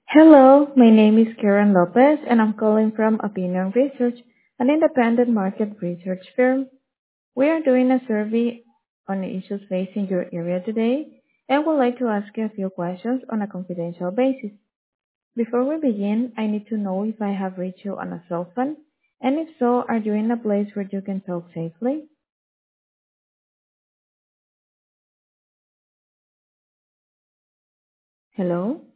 Hello, my name is Karen Lopez, and I'm calling from Opinion Research, an independent market research firm. We are doing a survey on the issues facing your area today, and would like to ask you a few questions on a confidential basis. Before we begin, I need to know if I have reached you on a cell phone, and if so, are you in a place where you can talk safely? Hello?